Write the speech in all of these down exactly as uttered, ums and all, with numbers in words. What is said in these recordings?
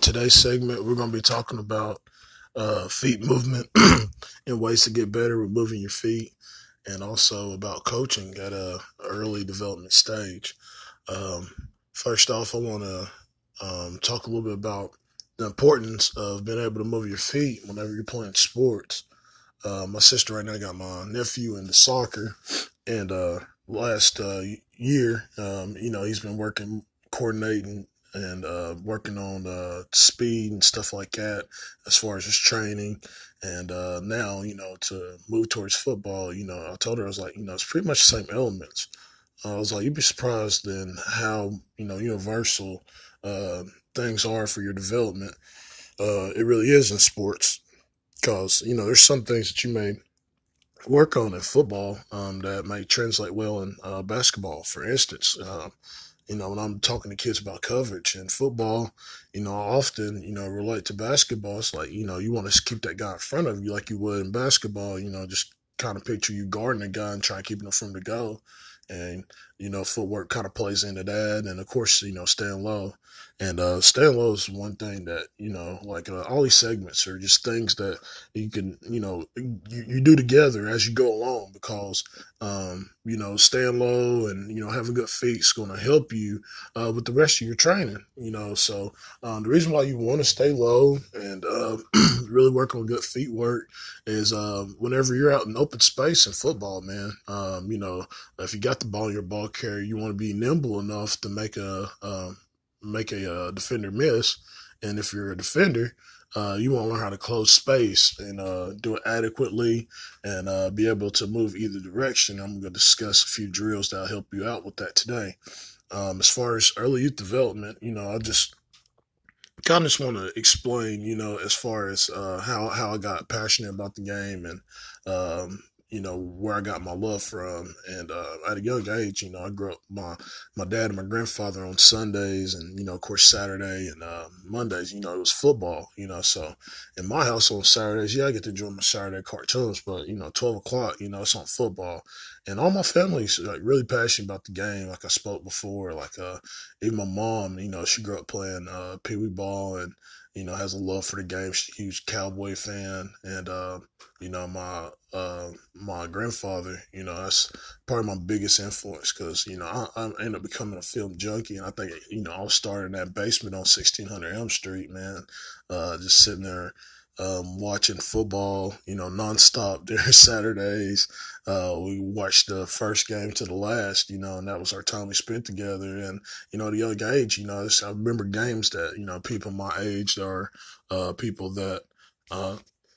today's segment, we're going to be talking about uh, feet movement and ways to get better with moving your feet, and also about coaching at a early development stage. Um, First off, I want to um, talk a little bit about the importance of being able to move your feet whenever you're playing sports. Uh, my sister right now got my nephew into soccer, and uh, last uh, year, um, you know, he's been working, coordinating, and uh, working on uh, speed and stuff like that as far as his training. And uh, now, you know, to move towards football, you know, I told her, I was like, you know, it's pretty much the same elements. I was like, you'd be surprised in how, you know, universal uh, things are for your development. Uh, it really is in sports because, you know, there's some things that you may work on in football um, that may translate well in uh, basketball. For instance, uh, you know, when I'm talking to kids about coverage in football, you know, I often, you know, relate to basketball. It's like, you know, you want to keep that guy in front of you like you would in basketball, you know, just kind of picture you guarding a guy and trying to keep him from the goal. And, you know, footwork kind of plays into that. And of course, you know, staying low. And uh, staying low is one thing that, you know, like uh, all these segments are just things that you can, you know, you, you do together as you go along because, um, you know, staying low and, you know, having good feet is going to help you uh, with the rest of your training, you know. So um, the reason why you want to stay low and uh, really work on good feet work is um, whenever you're out in open space in football, man, um, you know, if you got the ball in your ball carrier, you want to be nimble enough to make a um, make a uh, defender miss. And if you're a defender, uh, you want to learn how to close space and uh, do it adequately and uh, be able to move either direction. I'm going to discuss a few drills that'll help you out with that today. Um, as far as early youth development, you know, I just kind of just want to explain, you know, as far as uh, how how I got passionate about the game and um, you know where I got my love from. And uh, at a young age, you know, I grew up my my dad and my grandfather on Sundays, and you know, of course, Saturday and uh, Mondays. You know, it was football. You know, so in my house on Saturdays, yeah, I get to enjoy my Saturday cartoons, but you know, twelve o'clock, you know, it's on football. And all my family's like really passionate about the game, like I spoke before. Like uh, even my mom, you know, she grew up playing uh, pee wee ball and, you know, has a love for the game. She's a huge Cowboy fan. And, uh, you know, my uh, my grandfather, you know, that's probably my biggest influence because, you know, I, I ended up becoming a film junkie. And I think, you know, I was starting in that basement on sixteen hundred Elm Street, man, uh, just sitting there um, watching football, you know, nonstop during Saturdays. Uh, we watched the first game to the last, you know, and that was our time we spent together. And, you know, at a young age, you know, I remember games that, you know, people my age are uh, people that, uh,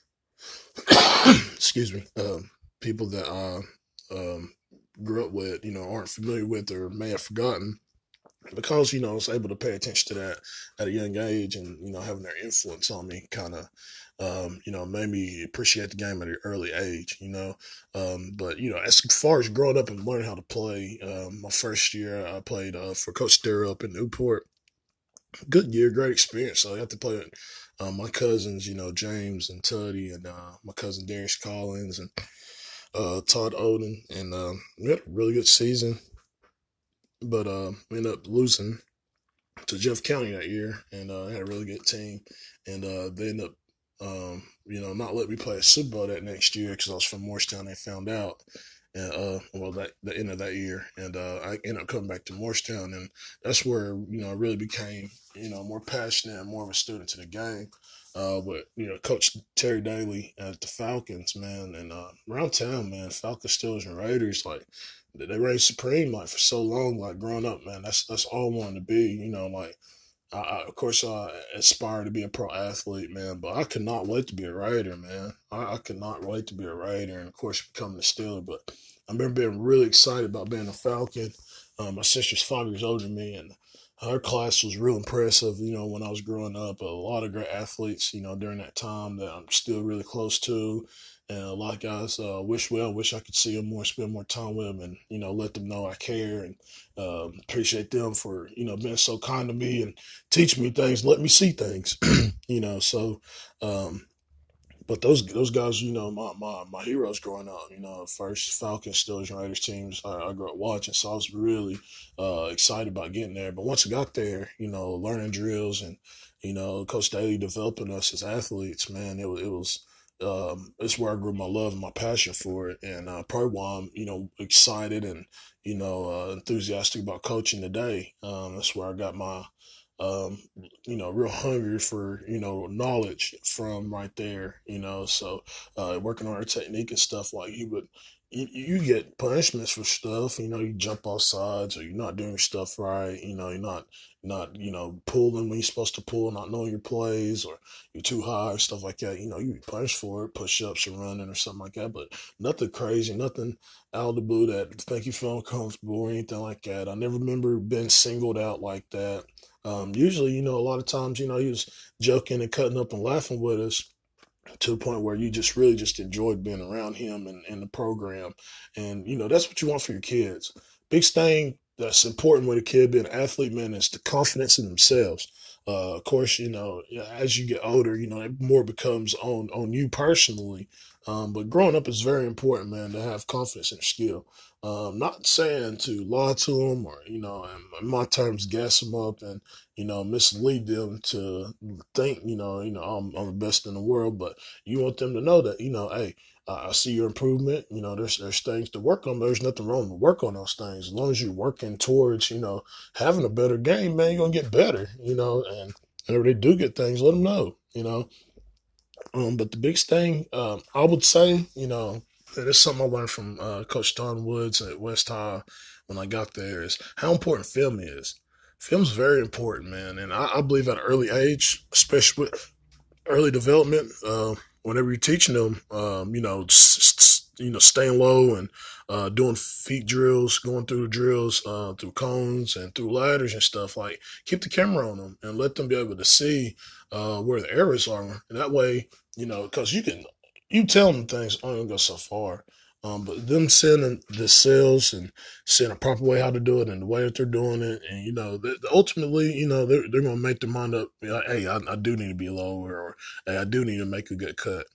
excuse me, um, people that I um, grew up with, you know, aren't familiar with or may have forgotten because, you know, I was able to pay attention to that at a young age and, you know, having their influence on me kind of, um, you know, made me appreciate the game at an early age, you know. Um, but, you know, as far as growing up and learning how to play, um, my first year I played uh, for Coach Darrell up in Newport. Good year, great experience. So I got to play with uh, my cousins, you know, James and Tuddy and uh, my cousin Darius Collins and uh, Todd Oden. And uh, we had a really good season, but uh, we ended up losing to Jeff County that year, and uh, had a really good team. And uh, they ended up, um, you know, not letting me play a Super Bowl that next year because I was from Morristown. They found out, and uh, well, that the end of that year, and uh, I ended up coming back to Morristown, and that's where you know I really became, you know, more passionate and more of a student to the game. Uh, with you know, Coach Terry Daly at the Falcons, man, and uh, around town, man, Falcons, Steelers, and Raiders, like they reigned supreme like for so long. Like growing up, man, that's that's all I wanted to be. You know, like I, I of course I aspire to be a pro athlete, man, but I could not wait to be a writer, man. I, I could not wait to be a writer, and of course becoming a Steeler. But I remember being really excited about being a Falcon. Um, my sister's five years older than me, and her class was real impressive. You know, when I was growing up, a lot of great athletes. You know, during that time that I'm still really close to. And a lot of guys uh, wish well, wish I could see them more, spend more time with them, and you know, let them know I care and um, appreciate them for you know being so kind to me and teach me things, let me see things. you know, so um, But those those guys, you know, my, my, my heroes growing up, you know, first Falcons, Steelers, and Raiders teams I, I grew up watching. So I was really uh, excited about getting there. But once I got there, you know, learning drills and, you know, Coach Daly developing us as athletes, man, it, wa- it was, um, it's where I grew my love and my passion for it. And uh, probably why I'm, you know, excited and, you know, uh, enthusiastic about coaching today. Um, that's where I got my, um, you know, real hungry for, you know, knowledge from right there, you know. So, uh, working on our technique and stuff, like he would, you, you get punishments for stuff, you know, you jump off sides or you're not doing your stuff right, you know, you're not, not, you know, pulling when you're supposed to pull, not knowing your plays, or you're too high or stuff like that, you know, you be punished for it, push ups or running or something like that, but nothing crazy, nothing out of the blue that think you feel uncomfortable or anything like that. I never remember being singled out like that. Um, usually, you know, a lot of times, you know, he was joking and cutting up and laughing with us to a point where you just really just enjoyed being around him and, and the program. And, you know, that's what you want for your kids. Big thing that's important with a kid being an athlete, man, is the confidence in themselves. Uh, of course, you know, as you get older, you know, it more becomes on, on you personally. Um, but growing up is very important, man, to have confidence in skill. Um, not saying to lie to them or, you know, in my terms, gas them up and, you know, mislead them to think, you know, you know, I'm, I'm the best in the world, but you want them to know that, you know, hey, uh, I see your improvement. You know, there's there's things to work on. But there's nothing wrong to work on those things. As long as you're working towards, you know, having a better game, man, you're gonna get better. You know, and whenever they do get things, let them know. You know, um, but the biggest thing um, I would say, you know, and it's something I learned from uh, Coach Don Woods at West High when I got there is how important film is. Film's very important, man, and I, I believe at an early age, especially with early development, uh, whenever you're teaching them, um, you know, s- s- you know, staying low and uh, doing feet drills, going through the drills, uh, through cones and through ladders and stuff. Like, keep the camera on them and let them be able to see uh, where the errors are. And that way, you know, because you can, you tell them things only gonna go so far. Um, but them seeing the sales and seeing a proper way how to do it and the way that they're doing it, and you know, th- ultimately, you know, they're, they're gonna make their mind up. You know, hey, I, I do need to be lower, or hey, I do need to make a good cut.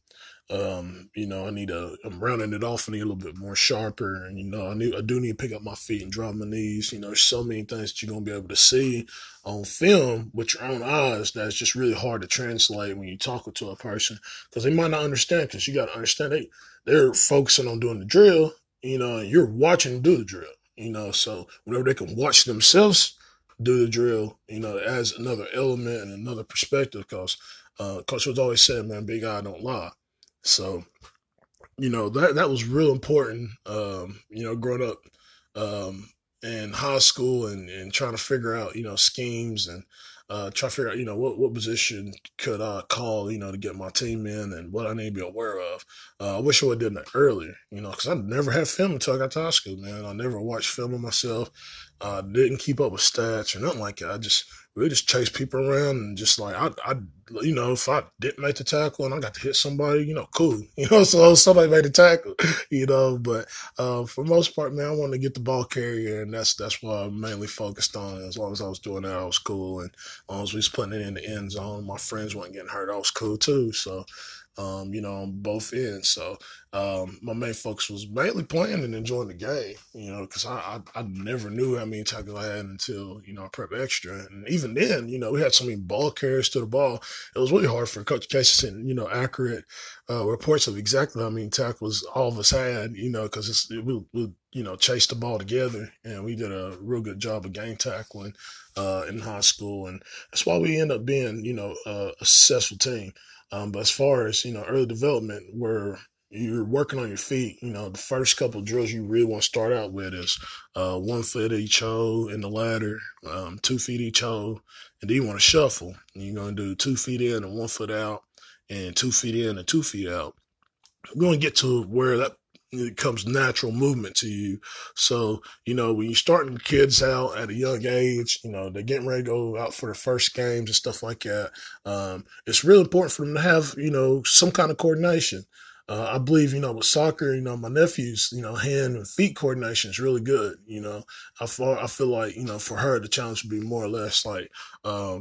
Um, you know, I need to, I'm rounding it off. I need a little bit more sharper. And, you know, I need, I do need to pick up my feet and drop my knees. You know, there's so many things that you're going to be able to see on film with your own eyes that's just really hard to translate when you're talking to a person because they might not understand because you got to understand they, they're focusing on doing the drill, you know, and you're watching them do the drill, you know, so whenever they can watch themselves do the drill, you know, it adds another element and another perspective because uh, Coach was always said, man, big eye don't lie. So, you know, that that was real important, um, you know, growing up um, in high school and, and trying to figure out, you know, schemes and uh, try to figure out, you know, what, what position could I call, you know, to get my team in and what I need to be aware of. Uh, I wish I would have done that earlier, you know, because I never had film until I got to high school, man. I never watched film of myself. I uh, didn't keep up with stats or nothing like that. I just really just chase people around and just like, I, I you know, if I didn't make the tackle and I got to hit somebody, you know, cool. You know, so somebody made the tackle, you know, but uh, for the most part, man, I wanted to get the ball carrier, and that's that's what I mainly focused on. As long as I was doing that, I was cool. And as long as we was putting it in the end zone, my friends weren't getting hurt, I was cool too. So, um, you know, on both ends. So um, my main focus was mainly playing and enjoying the game, you know, because I, I I never knew how many tackles I had until, you know, I prep extra. And even then, you know, we had so many ball carriers to the ball. It was really hard for Coach Casey to send, you know, accurate uh, reports of exactly how many tackles all of us had, you know, because we, we, you know, chased the ball together and we did a real good job of game tackling uh, in high school. And that's why we end up being, you know, uh, a successful team. Um, but as far as, you know, early development, where you're working on your feet, you know, the first couple of drills you really want to start out with is uh, one foot each hole in the ladder, um, two feet each hole, and then you want to shuffle. And you're going to do two feet in and one foot out, and two feet in and two feet out. We're going to get to where that it comes natural movement to you. So, you know, when you're starting kids out at a young age, you know, they're getting ready to go out for their first games and stuff like that. Um, it's really important for them to have, you know, some kind of coordination. Uh, I believe, you know, with soccer, you know, my nephew's, you know, hand and feet coordination is really good. You know, I feel, I feel like, you know, for her, the challenge would be more or less like, um,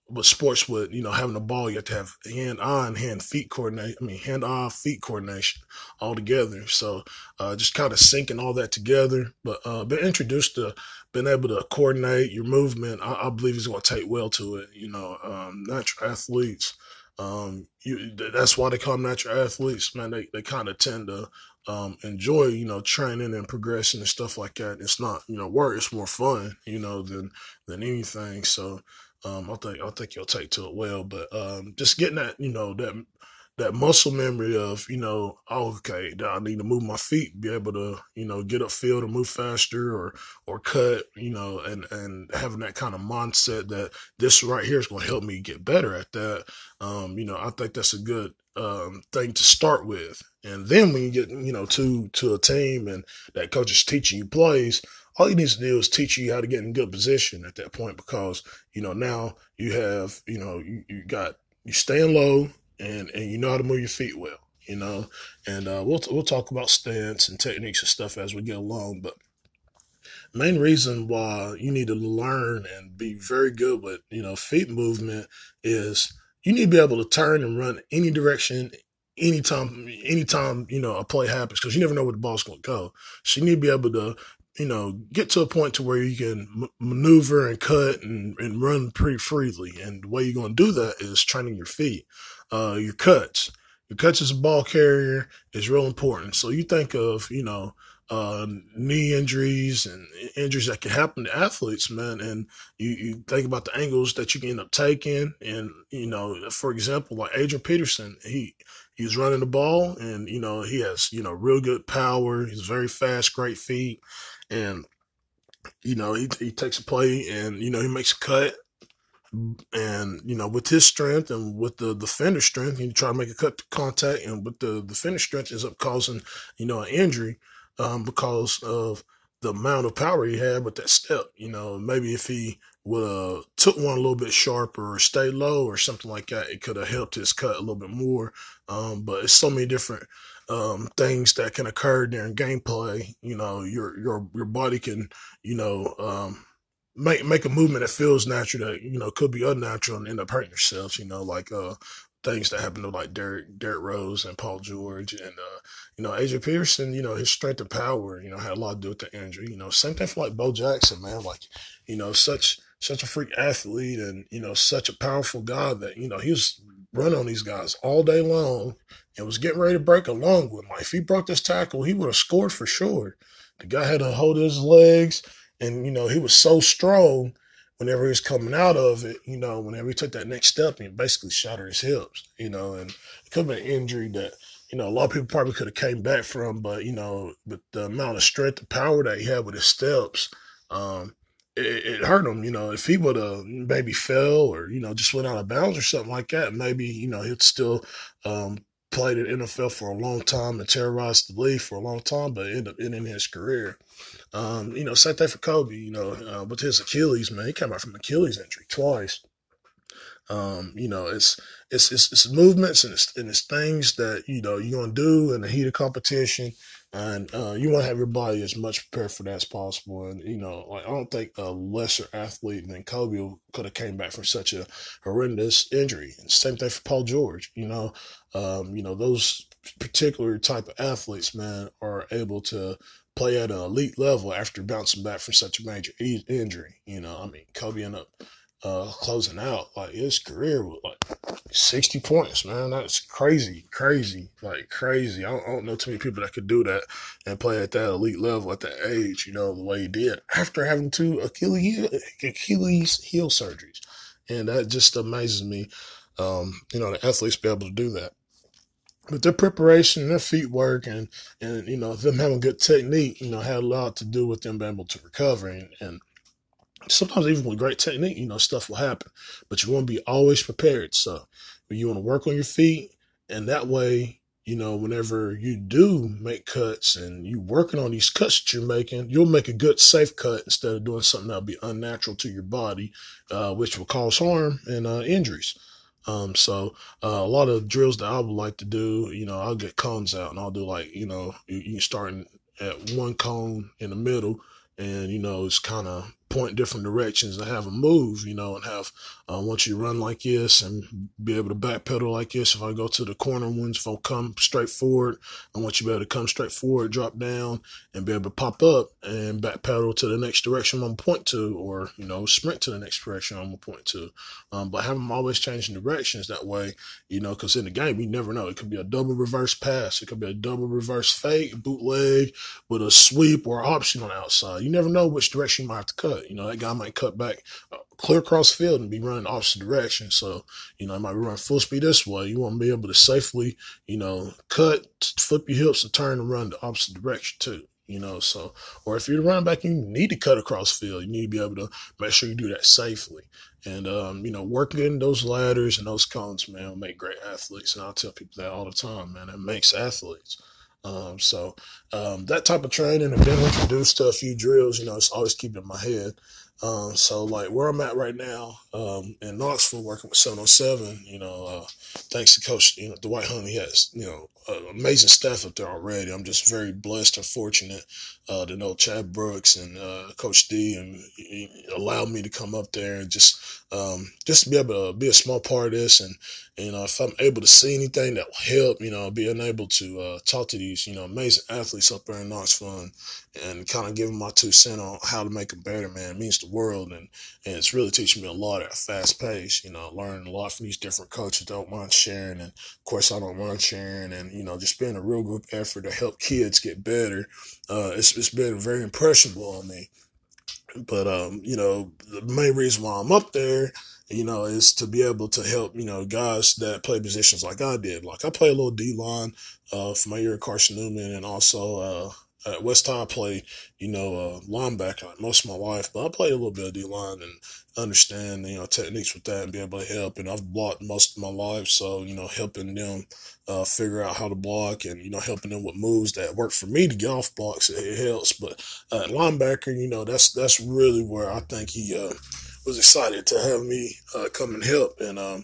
with sports with, you know, having the ball, you have to have hand-eye and hand-feet coordination. I mean, hand-eye, feet coordination all together. So uh, just kind of syncing all that together. But uh, been introduced to being able to coordinate your movement. I, I believe he's going to take well to it. You know, um, natural athletes. Um, you, that's why they call them natural athletes, man. They they kind of tend to um, enjoy, you know, training and progressing and stuff like that. It's not, you know, work. It's more fun, you know, than than anything. So um, I think I think you'll take to it well. But um, just getting that, you know, that that muscle memory of, you know, oh, okay, I need to move my feet, be able to, you know, get upfield or move faster or or cut, you know, and and having that kind of mindset that this right here is going to help me get better at that. Um, you know, I think that's a good um, thing to start with. And then when you get, you know, to to a team and that coach is teaching you plays, all he needs to do is teach you how to get in good position at that point because, you know, now you have, you know, you, you got, you staying low and, and you know how to move your feet well, you know, and uh, we'll, we'll talk about stance and techniques and stuff as we get along. But main reason why you need to learn and be very good with, you know, feet movement is you need to be able to turn and run any direction anytime anytime, you know, a play happens because you never know where the ball's going to go. So you need to be able to, you know, get to a point to where you can m- maneuver and cut and, and run pretty freely. And the way you're going to do that is training your feet, uh, your cuts. Your cuts as a ball carrier is real important. So you think of, you know, uh, knee injuries and injuries that can happen to athletes, man. And you, you think about the angles that you can end up taking. And, you know, for example, like Adrian Peterson, he, he's running the ball and, you know, he has, you know, real good power. He's very fast, great feet. And, you know, he, he takes a play and, you know, he makes a cut and, you know, with his strength and with the defender strength, he try to make a cut to contact, and with the defender strength ends up causing, you know, an injury um, because of the amount of power he had with that step. You know, maybe if he would have took one a little bit sharper or stayed low or something like that, it could have helped his cut a little bit more. Um, but it's so many different um, things that can occur during gameplay. You know, your your your body can, you know, um, make make a movement that feels natural that, you know, could be unnatural and end up hurting yourselves, you know, like uh things that happen to like Derek Derek Rose and Paul George and uh you know, A J Pearson, you know, his strength and power, you know, had a lot to do with the injury. You know, same thing for like Bo Jackson, man. Like, you know, such such a freak athlete and, you know, such a powerful guy that, you know, he was running on these guys all day long and was getting ready to break a long one. Like if he broke this tackle, he would have scored for sure. The guy had to hold his legs and, you know, he was so strong whenever he was coming out of it, you know, whenever he took that next step, he basically shattered his hips, you know, and it could have been an injury that, you know, a lot of people probably could have came back from, but, you know, with the amount of strength and power that he had with his steps, um, it, it hurt him. You know, if he would have maybe fell or, you know, just went out of bounds or something like that, maybe, you know, he'd still um, played in N F L for a long time and terrorized the league for a long time, but ended up ending his career. Um, you know, same thing for Kobe, you know, uh, with his Achilles, man, he came out from Achilles injury twice. Um, you know, it's, it's, it's, it's movements and it's, and it's things that, you know, you're going to do in the heat of competition. And, uh, you want to have your body as much prepared for that as possible. And, you know, like, I don't think a lesser athlete than Kobe could have came back from such a horrendous injury. And same thing for Paul George, you know, um, you know, those particular type of athletes, man, are able to play at an elite level after bouncing back from such a major e- injury. You know, I mean, Kobe ended up uh, closing out like his career with like sixty points, man. That's crazy, crazy, like crazy. I don't, I don't know too many people that could do that and play at that elite level at that age, you know, the way he did after having two Achilles, Achilles heel surgeries. And that just amazes me, um, you know, the athletes be able to do that. But their preparation, their feet work, and, and you know, them having good technique, you know, had a lot to do with them being able to recover. And, and sometimes even with great technique, you know, stuff will happen. But you want to be always prepared. So you want to work on your feet, and that way, you know, whenever you do make cuts and you working on these cuts that you're making, you'll make a good safe cut instead of doing something that'll be unnatural to your body, uh, which will cause harm and uh, injuries. Um, so uh, a lot of drills that I would like to do, you know, I'll get cones out and I'll do like, you know, you, you starting at one cone in the middle, and you know it's kind of point different directions and have a move, you know, and have, uh, once you run like this and be able to backpedal like this. If I go to the corner ones, if I come straight forward, I want you to be able to come straight forward, drop down, and be able to pop up and backpedal to the next direction I'm going to point to, or, you know, sprint to the next direction I'm going to point to. Um, but have them always changing directions that way, you know, because in the game, you never know. It could be a double reverse pass. It could be a double reverse fake, bootleg with a sweep or option on the outside. You never know which direction you might have to cut. You know, that guy might cut back uh, clear across the field and be running the opposite direction. So, you know, it might be running full speed this way. You want to be able to safely, you know, cut, flip your hips and turn and run the opposite direction too. You know, so, or if you're the running back, you need to cut across field. You need to be able to make sure you do that safely. And, um, you know, working those ladders and those cones, man, will make great athletes. And I'll tell people that all the time, man, it makes athletes. Um, so, um, that type of training and being introduced to a few drills, you know, it's always keeping in my head. Um, so like where I'm at right now, um, in Knoxville working with seven oh seven, you know, uh, thanks to Coach, you know, Dwight Hunt, he has, you know, uh, amazing staff up there already. I'm just very blessed and fortunate, uh, to know Chad Brooks and, uh, Coach D, and he allowed me to come up there and just, um, just to be able to be a small part of this. And, you know, if I'm able to see anything that will help, you know, being able to, uh, talk to these, you know, amazing athletes up there in Knoxville and, and kind of give them my two cents on how to make them better, man, it means the world. And, and it's really teaching me a lot at a fast pace, you know, learning a lot from these different coaches. Don't mind sharing. And of course I don't mind sharing, and, you know, just being a real group effort to help kids get better. Uh, it's, it's been very impressionable on me. But, um, you know, the main reason why I'm up there, you know, is to be able to help, you know, guys that play positions like I did. Like I play a little D-line, uh, for my year at Carson Newman, and also, uh, at West High, I played, you know, uh, linebacker like most of my life, but I played a little bit of D-line and understand, you know, techniques with that and be able to help. And I've blocked most of my life, so, you know, helping them uh, figure out how to block and, you know, helping them with moves that work for me to get off blocks, it, it helps. But uh, linebacker, you know, that's that's really where I think he uh, was excited to have me uh, come and help. And, um,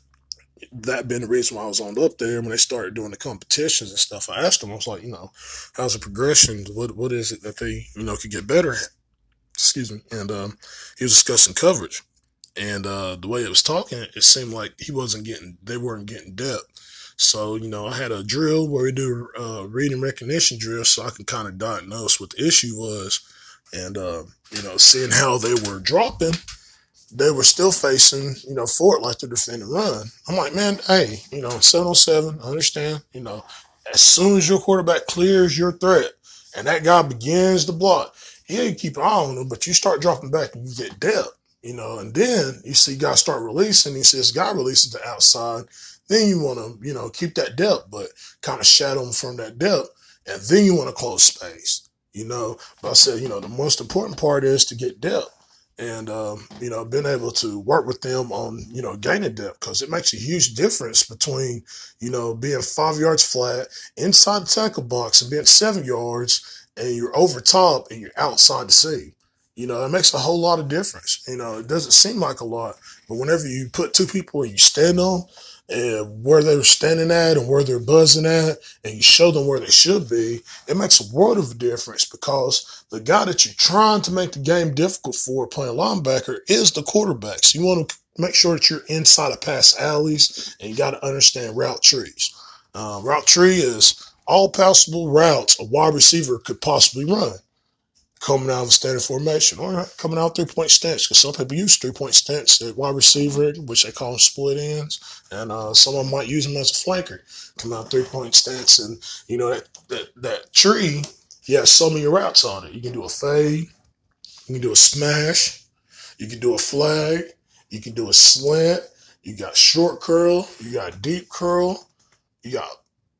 that being the reason why I was on up there, when they started doing the competitions and stuff, I asked them, I was like, you know, how's the progression? What, what is it that they, you know, could get better at? Excuse me. And, um, he was discussing coverage, and, uh, the way it was talking, it seemed like he wasn't getting, they weren't getting depth. So, you know, I had a drill where we do, uh, reading recognition drill so I can kind of diagnose what the issue was. And, uh, you know, seeing how they were dropping, they were still facing, you know, forward like they're defending run. I'm like, man, hey, you know, seven oh seven, I understand, you know, as soon as your quarterback clears your threat and that guy begins to block, yeah, you keep an eye on him, but you start dropping back and you get depth, you know, and then you see guys start releasing. He says, guy releases to outside. Then you want to, you know, keep that depth, but kind of shadow him from that depth. And then you want to close space, you know. But I said, you know, the most important part is to get depth. And, um, you know, being able to work with them on, you know, gaining depth, because it makes a huge difference between, you know, being five yards flat inside the tackle box and being seven yards and you're over top and you're outside the seam. You know, it makes a whole lot of difference. You know, it doesn't seem like a lot, but whenever you put two people and you stand on and where they're standing at and where they're buzzing at, and you show them where they should be, it makes a world of a difference, because the guy that you're trying to make the game difficult for playing linebacker is the quarterback. So you want to make sure that you're inside of pass alleys, and you got to understand route trees. Uh, route tree is all possible routes a wide receiver could possibly run coming out of a standard formation, or coming out three-point stance, because some people use three-point stance at wide receiver, which they call them split ends, and uh, some of them might use them as a flanker, come out three-point stance. And, you know, that, that, that tree, you have so many routes on it. You can do a fade, you can do a smash, you can do a flag, you can do a slant, you got short curl, you got deep curl, you got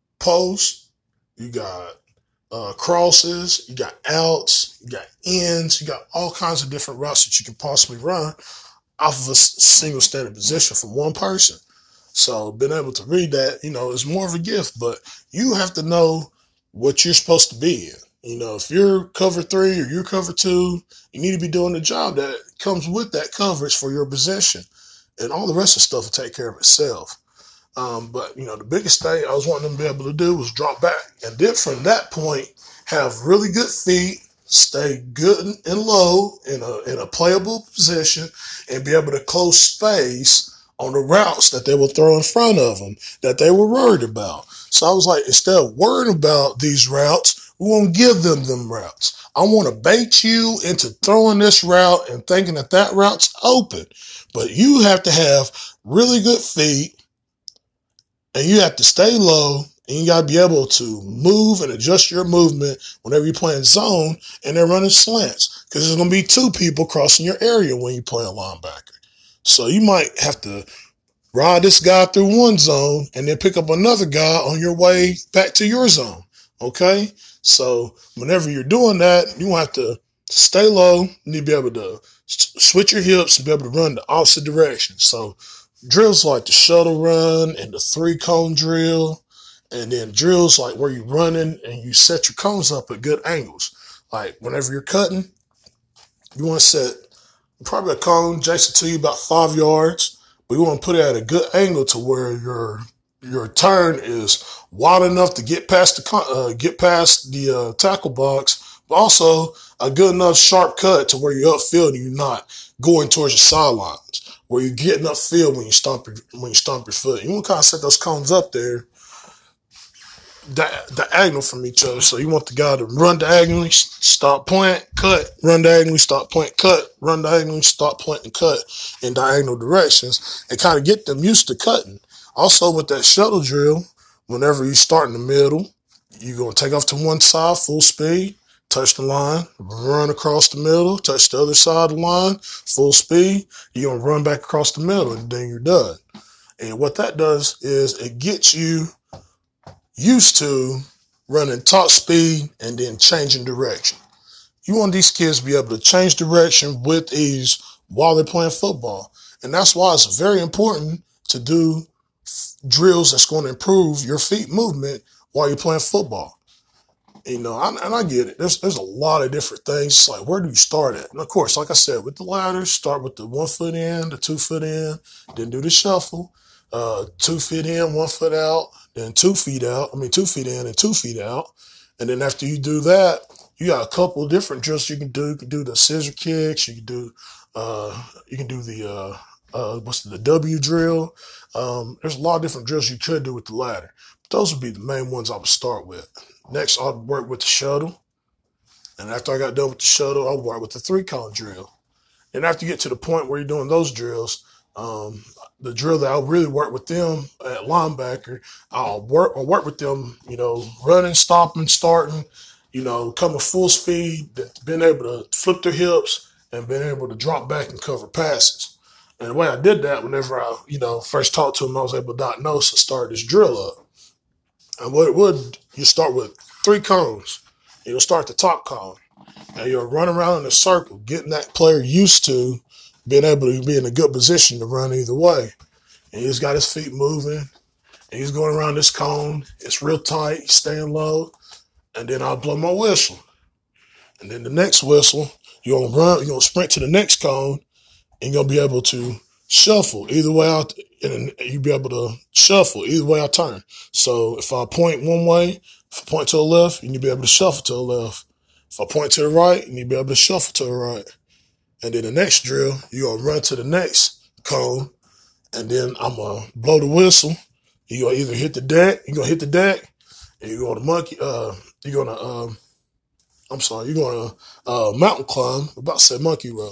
post, you got Uh, crosses, you got outs, you got ends, you got all kinds of different routes that you can possibly run off of a single standard position from one person. So being able to read that, you know, is more of a gift, but you have to know what you're supposed to be in. You know, if you're cover three or you're cover two, you need to be doing the job that comes with that coverage for your position, and all the rest of the stuff will take care of itself. Um, but, you know, the biggest thing I was wanting them to be able to do was drop back. And then from that point, have really good feet, stay good and low in a, in a playable position and be able to close space on the routes that they will throw in front of them that they were worried about. So I was like, instead of worrying about these routes, we won't give them them routes. I want to bait you into throwing this route and thinking that that route's open. But you have to have really good feet, and you have to stay low, and you got to be able to move and adjust your movement whenever you're playing zone and they're running slants, because there's going to be two people crossing your area when you play a linebacker. So you might have to ride this guy through one zone and then pick up another guy on your way back to your zone. Okay? So whenever you're doing that, you have to stay low. You need to be able to switch your hips and be able to run the opposite direction. So drills like the shuttle run and the three cone drill, and then drills like where you're running and you set your cones up at good angles. Like whenever you're cutting, you want to set probably a cone adjacent to you about five yards, but you want to put it at a good angle to where your your turn is wide enough to get past the uh, get past the uh, tackle box, but also a good enough sharp cut to where you're upfield and you're not going towards your sidelines, where you're getting upfield when you stomp your, when you stomp your foot. You want to kind of set those cones up there Di- diagonal from each other. So you want the guy to run diagonally, stop, point, cut, run diagonally, stop, point, cut, run diagonally, stop, point, and cut in diagonal directions, and kind of get them used to cutting. Also with that shuttle drill, whenever you start in the middle, you're going to take off to one side full speed, touch the line, run across the middle, touch the other side of the line, full speed. You're going to run back across the middle, and then you're done. And what that does is it gets you used to running top speed and then changing direction. You want these kids to be able to change direction with ease while they're playing football. And that's why it's very important to do drills that's going to improve your feet movement while you're playing football. You know, I, and I get it. There's there's a lot of different things. It's like, where do you start at? And of course, like I said, with the ladders, start with the one foot in, the two foot in, then do the shuffle, uh, two feet in, one foot out, then two feet out. I mean, two feet in and two feet out. And then after you do that, you got a couple of different drills you can do. You can do the scissor kicks. You can do, uh, you can do the, uh, uh, what's the, the W drill. Um, there's a lot of different drills you could do with the ladder. But those would be the main ones I would start with. Next, I'd work with the shuttle. And after I got done with the shuttle, I'd work with the three-cone drill. And after you get to the point where you're doing those drills, um, the drill that I'll really work with them at linebacker, I'll work, I'll work with them, you know, running, stopping, starting, you know, coming full speed, being able to flip their hips and being able to drop back and cover passes. And the way I did that, whenever I, you know, first talked to them, I was able to diagnose and start this drill up. And what it would, you start with three cones. You'll start the top cone. And you'll run around in a circle, getting that player used to being able to be in a good position to run either way. And he's got his feet moving. And he's going around this cone. It's real tight. He's staying low. And then I'll blow my whistle. And then the next whistle, you're going to run, you're going to sprint to the next cone, and you're going to be able to shuffle either way out, and you'll be able to shuffle either way I turn. So if I point one way, if I point to the left, you need to be able to shuffle to the left. If I point to the right, you need to be able to shuffle to the right. And then the next drill, you're going to run to the next cone, and then I'm going to blow the whistle. You're going to either hit the deck, you're going to hit the deck, and you're going to monkey, uh, you're going to, um, I'm sorry, you're going to uh, mountain climb. I'm about to say monkey row.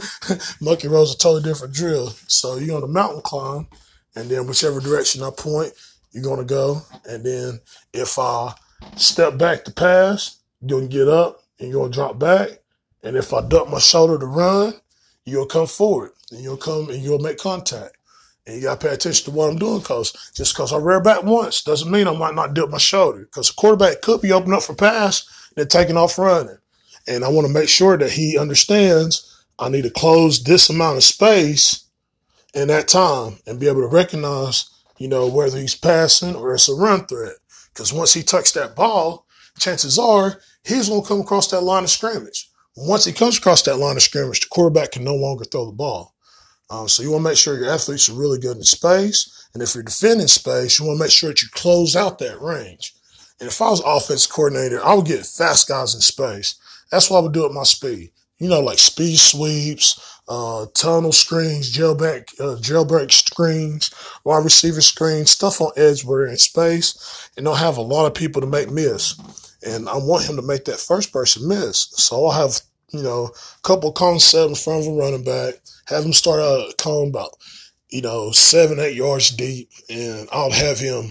Monkey row is a totally different drill. So you're going to mountain climb, and then whichever direction I point, you're going to go. And then if I step back to pass, you're going to get up and you're going to drop back. And if I duck my shoulder to run, you're going to come forward and you'll come and you'll make contact. And you got to pay attention to what I'm doing, because just because I rear back once doesn't mean I might not dip my shoulder, because the quarterback could be opening up for pass and taking off running. And I want to make sure that he understands I need to close this amount of space in that time and be able to recognize, you know, whether he's passing or it's a run threat. Because once he tucks that ball, chances are he's going to come across that line of scrimmage. Once he comes across that line of scrimmage, the quarterback can no longer throw the ball. Um, so you want to make sure your athletes are really good in space. And if you're defending space, you want to make sure that you close out that range. And if I was offensive coordinator, I would get fast guys in space. That's what I would do at my speed. You know, like speed sweeps, uh, tunnel screens, jailbreak, uh, jailbreak screens, wide receiver screens, stuff on edge where they're in space, and they'll have a lot of people to make miss. And I want him to make that first person miss. So I'll have, you know, a couple of cones set in front of a running back, have him start out a cone about, you know, seven, eight yards deep, and I'll have him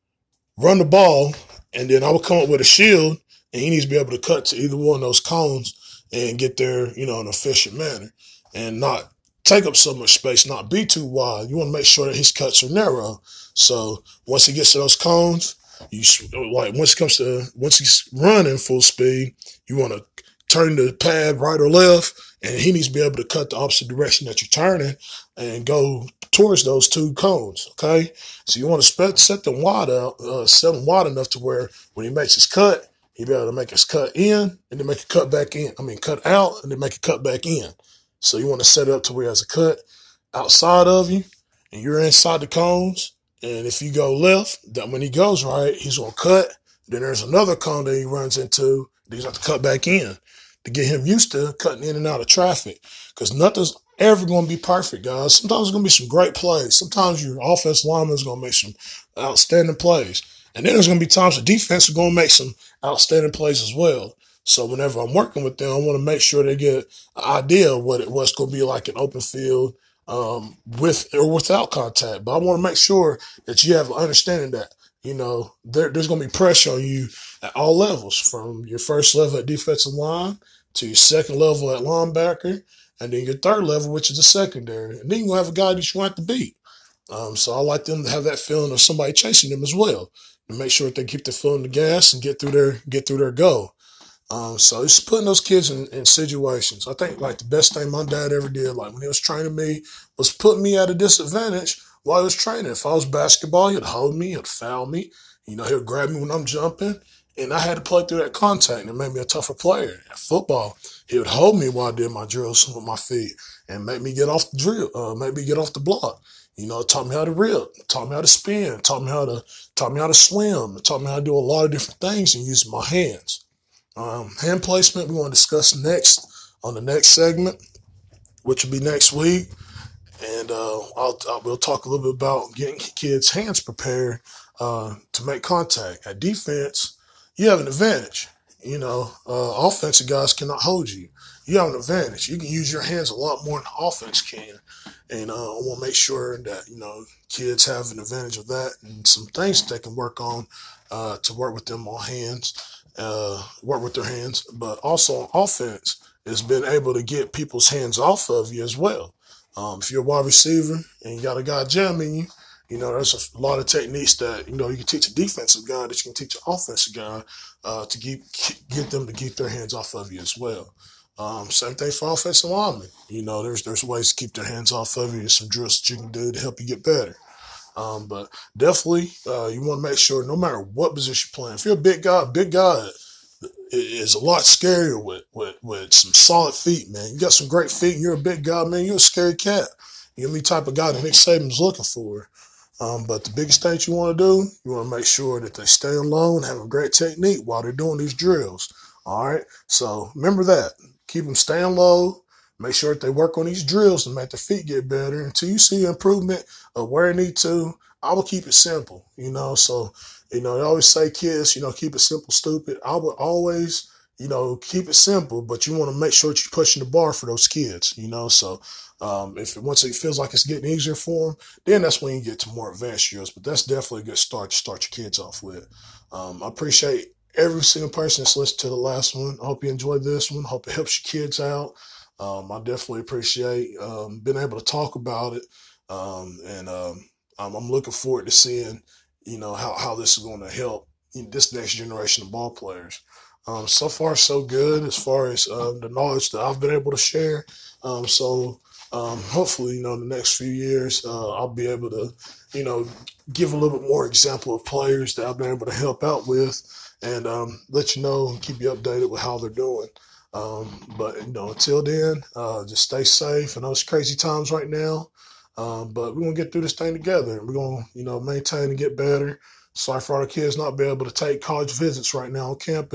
run the ball, and then I would come up with a shield, and he needs to be able to cut to either one of those cones and get there, you know, in an efficient manner and not take up so much space, not be too wide. You want to make sure that his cuts are narrow. So once he gets to those cones, you like once it comes to once he's running full speed, you want to turn the pad right or left, and he needs to be able to cut the opposite direction that you're turning and go towards those two cones. Okay, so you want to spread, set them wide out, uh, set them wide enough to where when he makes his cut, he'll be able to make his cut in and then make a cut back in. I mean, cut out and then make a cut back in. So you want to set it up to where he has a cut outside of you, and you're inside the cones. And if you go left, that when he goes right, he's gonna cut. Then there's another cone that he runs into. That he's got to cut back in to get him used to cutting in and out of traffic. Because nothing's ever going to be perfect, guys. Sometimes there's going to be some great plays. Sometimes your offensive lineman is going to make some outstanding plays. And then there's going to be times the defense is going to make some outstanding plays as well. So whenever I'm working with them, I want to make sure they get an idea of what it was going to be like in open field um, with or without contact. But I want to make sure that you have an understanding that, you know, there, there's going to be pressure on you at all levels, from your first level at defensive line to your second level at linebacker, and then your third level, which is the secondary. And then you're going to have a guy that you want to beat. Um, so I like them to have that feeling of somebody chasing them as well, to make sure that they keep their foot on the gas and get through their get through their goal. Um, so it's putting those kids in, in situations. I think like the best thing my dad ever did, like when he was training me, was put me at a disadvantage while he was training. If I was basketball, he'd hold me, he'd foul me. You know, he'll grab me when I'm jumping. And I had to play through that contact, and it made me a tougher player. At football, he would hold me while I did my drills with my feet and make me get off the drill, uh, make me get off the block. You know, it taught me how to rip, it taught me how to spin, it taught me how to taught me how to swim, it taught me how to do a lot of different things and using my hands. Um, hand placement we want to discuss next on the next segment, which will be next week. And uh, I'll, I'll, we'll talk a little bit about getting kids' hands prepared uh, to make contact. At defense, you have an advantage. You know, uh, offensive guys cannot hold you. You have an advantage. You can use your hands a lot more than offense can. And uh, I want to make sure that, you know, kids have an advantage of that and some things that they can work on uh, to work with them on hands, uh, work with their hands. But also on offense is being able to get people's hands off of you as well. Um, if you're a wide receiver and you got a guy jamming you, you know, there's a lot of techniques that, you know, you can teach a defensive guy that you can teach an offensive guy uh, to keep, get them to keep their hands off of you as well. Um, same thing for offensive linemen. You know, there's there's ways to keep their hands off of you. There's some drills that you can do to help you get better. Um, but definitely, uh, you want to make sure no matter what position you're playing, if you're a big guy, a big guy is a lot scarier with, with, with some solid feet, man. You got some great feet, and you're a big guy, man. You're a scary cat. You're the type of guy that Nick Saban's looking for. Um, but the biggest thing you want to do, you want to make sure that they stay low and have a great technique while they're doing these drills. All right? So remember that. Keep them staying low. Make sure that they work on these drills and make their feet get better until you see improvement of where they need to. I will keep it simple, you know. So, you know, they always say, kids, you know, keep it simple, stupid. I would always, you know, keep it simple, but you want to make sure that you're pushing the bar for those kids, you know. So um, if it, once it feels like it's getting easier for them, then that's when you get to more advanced drills. But that's definitely a good start to start your kids off with. Um, I appreciate every single person that's listened to the last one. I hope you enjoyed this one. I hope it helps your kids out. Um, I definitely appreciate um, being able to talk about it. Um, and um, I'm, I'm looking forward to seeing, you know, how, how this is going to help this next generation of ball players. Um, so far, so good as far as uh, the knowledge that I've been able to share. Um, so um, hopefully, you know, in the next few years, uh, I'll be able to, you know, give a little bit more example of players that I've been able to help out with and um, let you know and keep you updated with how they're doing. Um, but, you know, until then, uh, just stay safe. I know it's crazy times right now, um, but we're going to get through this thing together. We're going to, you know, maintain and get better. Sorry for our kids not being able to take college visits right now on campus.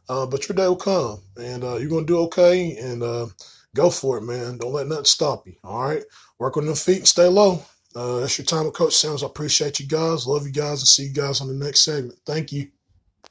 Uh, but your day will come, and uh, you're gonna do okay. And uh, go for it, man. Don't let nothing stop you. All right, work on them feet and stay low. Uh, that's your time with Coach Sims. I appreciate you guys. Love you guys, and see you guys on the next segment. Thank you.